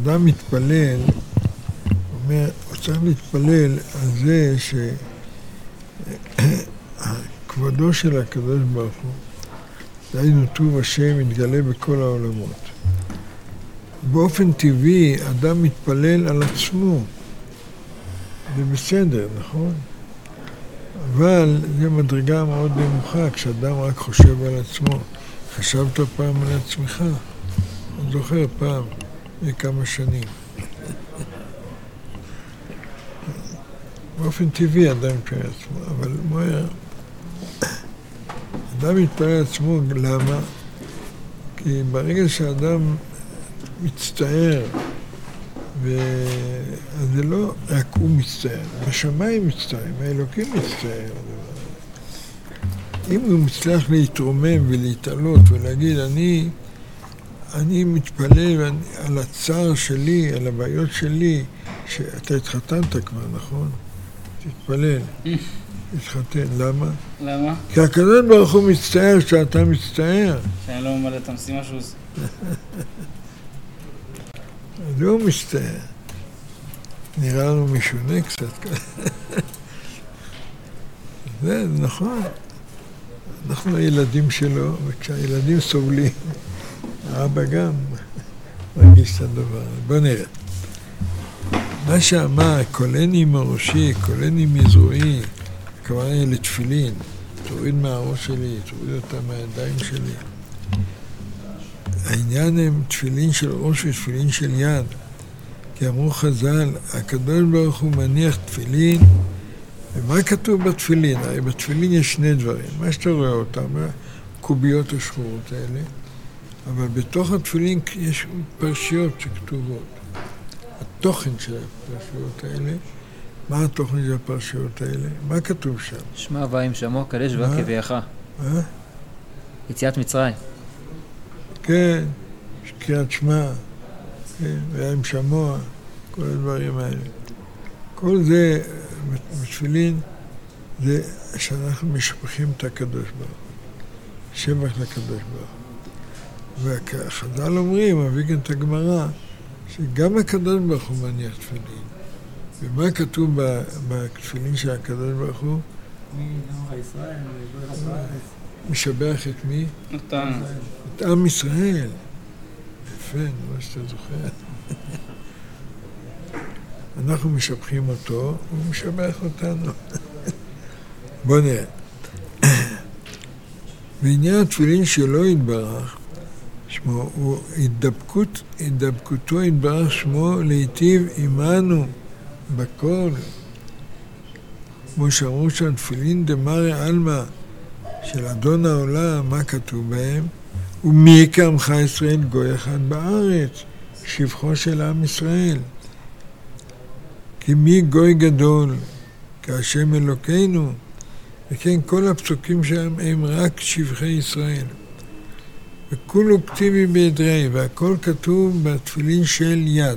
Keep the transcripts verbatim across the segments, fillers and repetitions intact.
כשאדם מתפלל, אומר, הוא צריך להתפלל על זה שכבודו של הקדוש ברוך הוא, דהיינו טוב השם, מתגלה בכל העולמות. באופן טבעי, אדם מתפלל על עצמו. זה בסדר, נכון? אבל זו מדרגה מאוד נמוכה, כשאדם רק חושב על עצמו. חשבת פעם על עצמך? אני זוכר פעם, לכמה שנים. באופן טבעי אדם מתפלל על עצמו, אבל מוהר, אדם מתפלל על עצמו, למה? כי ברגע שאדם מצטער, אז זה לא רק הוא מצטער, בשמיים מצטער, האלוקים מצטער. אם הוא מצליח להתרומם ולהתעלות ולהגיד, אני, אני מתפלל על הצער שלי, על הבעיות שלי, שאתה התחתנת כבר, נכון? תתפלל, תתחתן. למה? למה? כי הקדוש ברוך הוא מצטער שאתה מצטער. שאני לא ממלא את המשימה שהוא עושה. אז הוא מצטער. נראה לנו משונה קצת כזה. זה נכון. אנחנו הילדים שלו, וכשהילדים סובלים, האבא גם מרגיש את הדבר. בוא נראה. מה שאמר, קולני מראשי, קולני מזרועי, הכוונה לתפילין, תוריד מהראש שלי, תוריד אותה מהידיים שלי. העניין הם תפילין של ראש ותפילין של יד. כי אמרו חז"ל, הקדוש ברוך הוא מניח תפילין, ומה כתוב בתפילין? הרי בתפילין יש שני דברים. מה שאתה רואה אותם, הקוביות השחורות האלה, אבל בתוך התפילין יש פרשיות שכתובות. התוכן של הפרשיות האלה, מה התוכן של הפרשיות האלה? מה כתוב שם? שמע ואם שמו, קדש ועקבייך. מה? יציאת מצרים. כן, קריאת שמע, כן, ואם שמוע, כל הדברים האלה. כל זה, בתפילין, זה שאנחנו משבחים את הקדוש ברוך הוא. שבח לקדוש ברוך הוא. והחז"ל אומרים, מביא כאן את הגמרא, שגם הקדוש ברוך הוא מניח תפילין. ומה כתוב בתפילין של הקדוש ברוך הוא? מי נאמר ישראל, וברך הארץ. משבח את מי? אותנו. את עם ישראל. יפה, מה שאתה זוכר. אנחנו משבחים אותו, הוא משבח אותנו. בוא נראה. בעניין התפילין שלא יתברך, שמו, הוא התדבקות, התדבקותו יתברך שמו להיטיב עמנו בכל. כמו שאמרו שם, תפילין דמרי עלמא של אדון העולם, מה כתוב בהם? ומי כעמך ישראל גוי אחד בארץ, שבחו של עם ישראל. כי מי גוי גדול, כהשם אלוקינו, וכן כל הפסוקים שם הם רק שבחי ישראל. וכולו כתיבי בידרי, והכל כתוב בתפילין של יד.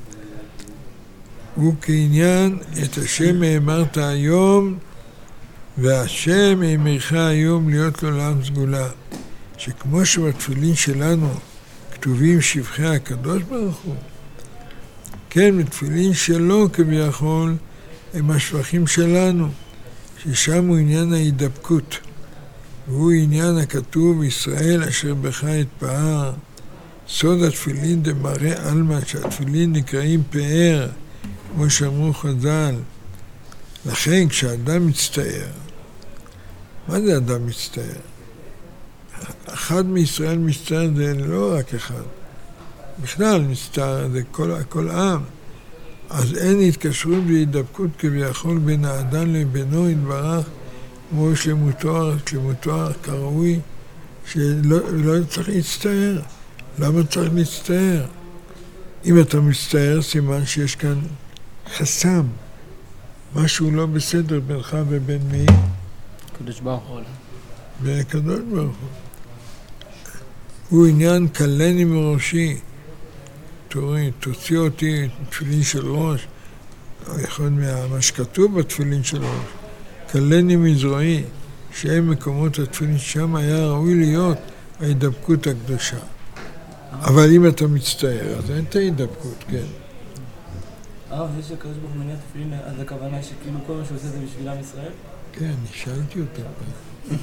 וכעניין את השם האמרת היום, והשם האמרך היום להיות לעולם סגולה. שכמו שבתפילין שלנו כתובים שבחי הקדוש ברוך הוא, כן, בתפילין שלו כביכול הם השבחים שלנו, ששם הוא עניין ההידבקות, והוא עניין הכתוב ישראל אשר בך התפאר, סוד התפילין דמראה עלמא, שהתפילין נקראים פאר, כמו שאמרו חז"ל. לכן כשאדם מצטער, מה זה אדם מצטער? אחד מישראל מצטער זה לא רק אחד, בכלל מצטער זה כל, כל עם. אז אין התקשרות והידבקות כביכול בין האדם לבינו יתברך, כמו שלמותו, שלמותו כראוי, שלא לא צריך להצטער. למה צריך להצטער? אם אתה מצטער, סימן שיש כאן חסם, משהו לא בסדר בינך ובין מי? קדוש ברוך הוא. והקדוש ברוך הוא. הוא עניין קלני מראשי. תורי, תוציא אותי תפילין של ראש, יכול מה שכתוב בתפילין של ראש. קלני מזרועי, שהם מקומות התפילין שם היה ראוי להיות ההידבקות הקדושה. אבל אם אתה מצטער, אז אין את ההידבקות, כן. הרב, זה שהקדוש ברוך הוא מניח תפילין, אז הכוונה שכאילו כל מה שהוא עושה זה בשביל עם ישראל? כן, אני שאלתי אותה פעם.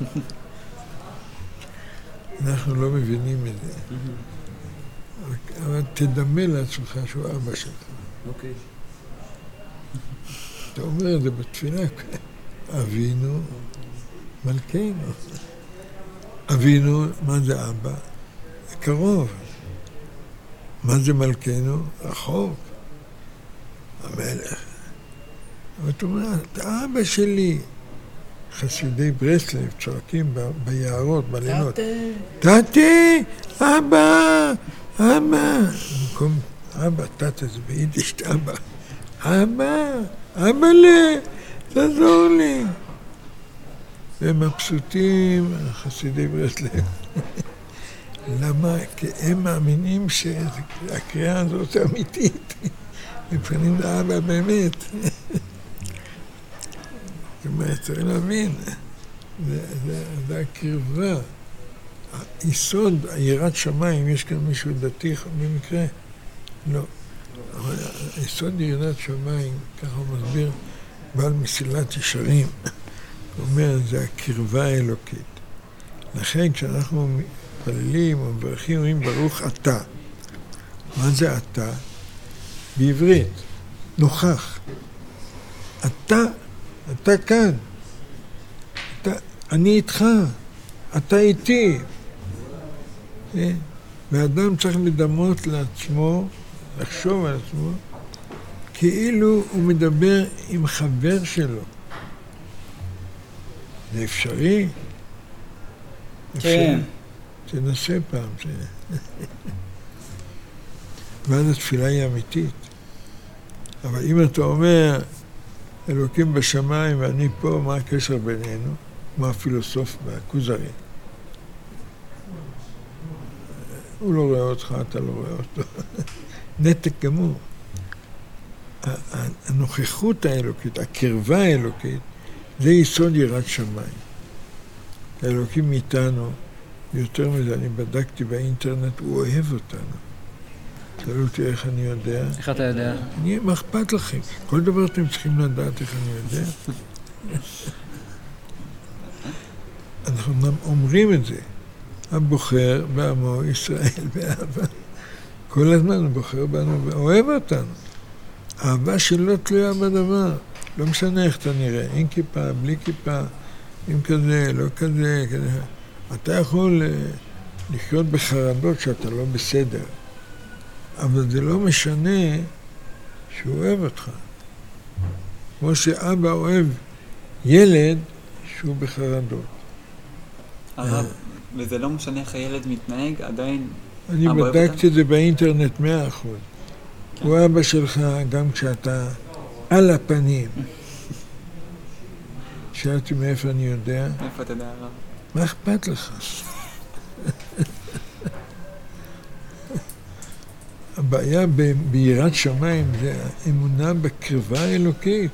אנחנו לא מבינים את זה. אבל תדמה לעצמך שהוא אבא שלך. אוקיי. אתה אומר את זה בתפילה, אבינו, מלכנו. אבינו, מה זה אבא? זה קרוב. מה זה מלכנו? רחוק. המלך. ואתה אומר, אתה אבא שלי. חסידי ברסלב צועקים ביערות, בלילות. תתי, אבא, אבא. במקום אבא, תתה זה ביידיש, אבא. אבא, אבא לי, תעזור לי. והם מבסוטים, חסידי ברסלב. למה? כי הם מאמינים שהקריאה הזאת אמיתית. מבחינים לאבא באמת. זאת אומרת, צריך להבין, זה הקרבה. היסוד, יראת שמיים, יש כאן מישהו דתי במקרה? לא. אבל היסוד יראת שמיים, ככה הוא מסביר, בעל מסילת ישרים, הוא אומר, זה הקרבה האלוקית. לכן כשאנחנו מתפללים או מברכים, אומרים ברוך אתה. מה זה אתה? בעברית, נוכח. אתה, אתה כאן. אתה, אני איתך. אתה איתי. ואדם צריך לדמות לעצמו, לחשוב על עצמו, כאילו הוא מדבר עם חבר שלו. זה אפשרי? כן. תנסה פעם. ואז התפילה היא אמיתית. אבל אם אתה אומר, אלוקים בשמיים ואני פה, מה הקשר בינינו? כמו הפילוסוף בכוזרי. הוא לא רואה אותך, אתה לא רואה אותו. נתק גמור. הנוכחות האלוקית, הקרבה האלוקית, זה יסוד יראת שמיים. האלוקים איתנו, יותר מזה, אני בדקתי באינטרנט, הוא אוהב אותנו. תראו אותי איך אני יודע. איך אתה יודע? אני, מה אכפת לכם? כל דבר אתם צריכים לדעת איך אני יודע. אנחנו אומרים את זה. הבוחר בעמו ישראל באהבה. כל הזמן הוא בוחר בנו ואוהב אותנו. אהבה שלא תלויה בדבר. לא משנה איך אתה נראה, עם כיפה, בלי כיפה, עם כזה, לא כזה, כזה. אתה יכול לחיות בחרדות שאתה לא בסדר. אבל זה לא משנה שהוא אוהב אותך. כמו שאבא אוהב ילד שהוא בחרדות. הרב, וזה לא משנה איך הילד מתנהג, עדיין... אני בדקתי את זה באינטרנט מאה אחוז. הוא אבא שלך גם כשאתה על הפנים. שאלתי מאיפה אני יודע. מאיפה אתה יודע, הרב? מה אכפת לך? הבעיה ביראת שמיים זה האמונה בקרבה האלוקית.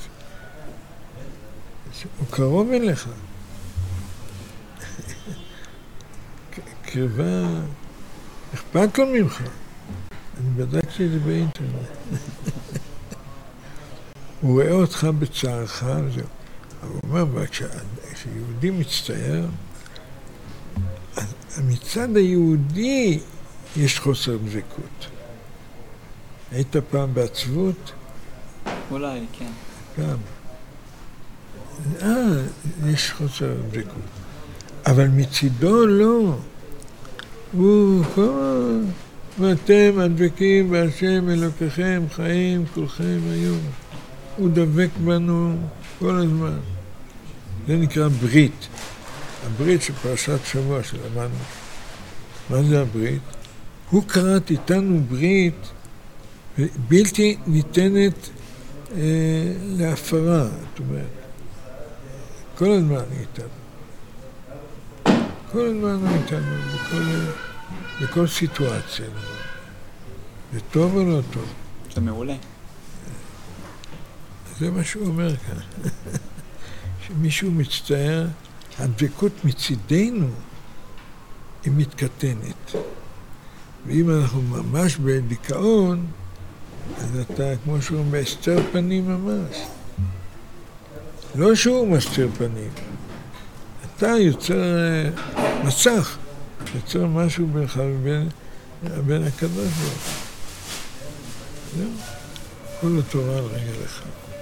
הוא קרוב אליך. קרבה, אכפת לו ממך. אני בדקתי את זה באינטרנט. הוא רואה אותך בצערך, וזהו. הוא אומר, כשיהודי מצטער, מצד היהודי יש חוסר דבקות. היית פעם בעצבות? אולי, כן. גם. אה, יש חוסר דבקות. אבל מצידו לא. הוא כל... ואתם הדבקים בהשם אלוקיכם חיים כולכם היום. הוא דבק בנו כל הזמן. זה נקרא ברית. הברית של פרשת שבוע שלמדנו. מה זה הברית? הוא קראת איתנו ברית בלתי ניתנת אה, להפרה. זאת אומרת, כל הזמן איתנו. כל הזמן איתנו, בכל, בכל סיטואציה. זה טוב או לא טוב? זה מעולה. זה מה שהוא אומר כאן. שמישהו מצטער, הדבקות מצידנו היא מתקטנת. ואם אנחנו ממש בדיכאון, אז אתה, כמו שהוא מסתר פנים ממש. לא שהוא מסתיר פנים. אתה יוצר מסך, יוצר משהו בינך ובין בין הקדוש ברוך הוא. כל התורה על רגל אחד.